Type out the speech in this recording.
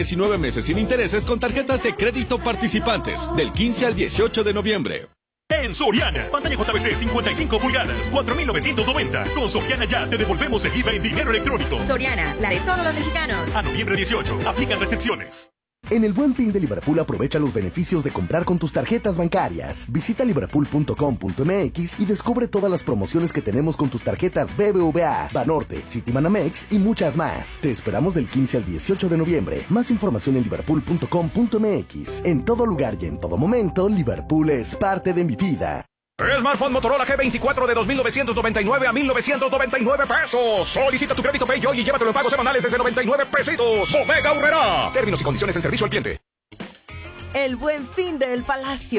19 meses sin intereses con tarjetas de crédito participantes, del 15 al 18 de noviembre. En Soriana, pantalla JBC 55 pulgadas, 4,990. Con Soriana ya te devolvemos el IVA en dinero electrónico. Soriana, la de todos los mexicanos. A noviembre 18, aplican restricciones. En el Buen Fin de Liverpool aprovecha los beneficios de comprar con tus tarjetas bancarias. Visita liverpool.com.mx y descubre todas las promociones que tenemos con tus tarjetas BBVA, Banorte, Citibanamex y muchas más. Te esperamos del 15 al 18 de noviembre. Más información en liverpool.com.mx. En todo lugar y en todo momento, Liverpool es parte de mi vida. Smartphone Motorola G24 de 2,999 a 1,999 pesos. Solicita tu crédito PayJoy y llévatelo en pagos semanales desde 99 pesitos. Bodega Aurrerá. Términos y condiciones en servicio al cliente. El Buen Fin del Palacio.